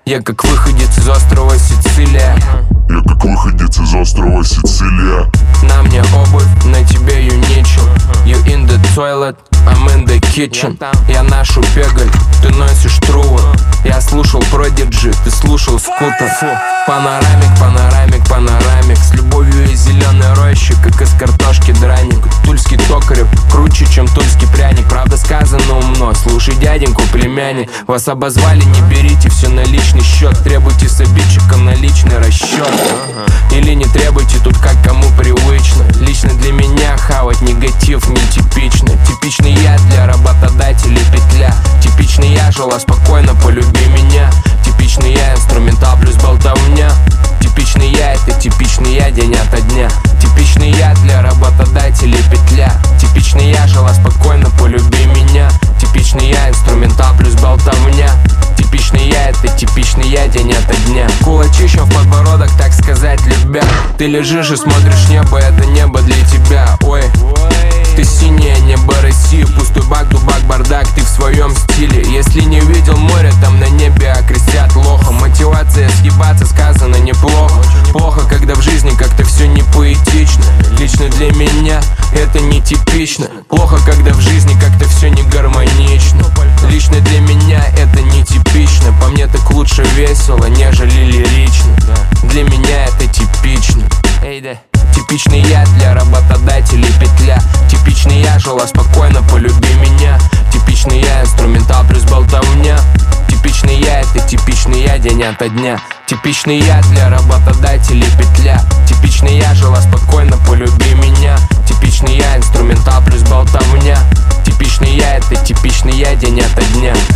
Я как выходец из острова Сицилия. Я как выходец из острова Сицилия. На мне обувь, на тебе юничел. You in the toilet, I'm in the kitchen. Я ношу пегаль, ты носишь труву. Я слушал Продиджи, ты слушал Скутер. Панорамик, панорамик, панорамик. С любовью из зеленой рощи, как из картошки драник. Тульский токарев круче, чем тульский пряник. Правда сказано умно, слушай дяденьку, племянник. Вас обозвали, не берите все на личный счет. Требуйте с обидчиком наличный расчет. Или не требуйте, тут как кому привычно. Лично для меня хавать негатив нетипично. Типичный я для работодателей петля. Типичный я жила спокойно, полюби меня. Типичный я инструментал плюс болтовня. Типичный я это типичный я день ото дня. Типичный я для работодателей петля. Типичный я жила спокойно, полюби меня. Типичный я инструментал плюс болтовня. Типичный я это типичный я день ото дня. Кулачищем в подбородок, так сказать, любя. Ты лежишь и смотришь небо, это небо для тебя. Ой, ты синее небо России. Пустой бак, дубак, бардак, ты в своем стиле. Если не видел море, там на небе окрестят лохом. Мотивация съебаться сказано неплохо. Плохо, когда в жизни как-то все не поэтично. Лично для меня это нетипично. Плохо, когда в жизни как-то все не гармонично. Лично для меня это нетипично. По мне так лучше весело, нежели лирично. Для меня это типично. Типичный я для работодателей петля. Типичный я жила спокойно, полюби меня. Типичный я инструментал плюс болтовня. Типичный я это типичный я день ото дня. Типичный я для работодателей петля. Типичный я жила спокойно, полюби меня. Типичный я инструментал плюс болтовня. Типичный я это типичный я день ото дня.